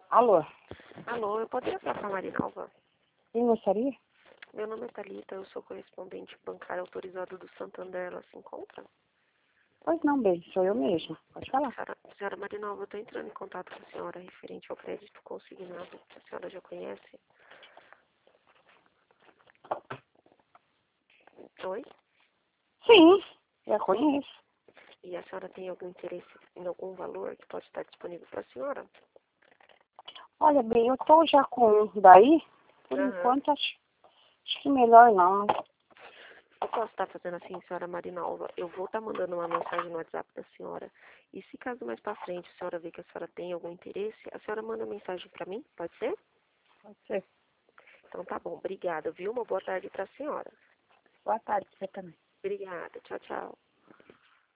Alô, Alô, eu poderia falar com a Marinalva? quem gostaria? Meu nome é Thalita, eu sou correspondente bancário autorizado do Santander. Ela se encontra? Pois não, bem, sou eu mesma. Pode falar. Senhora Marinalva, eu estou entrando em contato com a senhora referente ao crédito consignado, que a senhora já conhece. Oi? Sim, já conheço. E a senhora tem algum interesse em algum valor que pode estar disponível para a senhora? Olha, bem, eu tô já com um daí. Por enquanto, acho que melhor não. Eu posso estar fazendo assim, senhora Marinalva. Eu vou estar mandando uma mensagem no WhatsApp da senhora. E se caso mais para frente a senhora vê que a senhora tem algum interesse, a senhora manda mensagem para mim, pode ser? Pode ser. Então tá bom, obrigada, viu? Uma boa tarde para a senhora. Boa tarde, você também. Obrigada, tchau, tchau.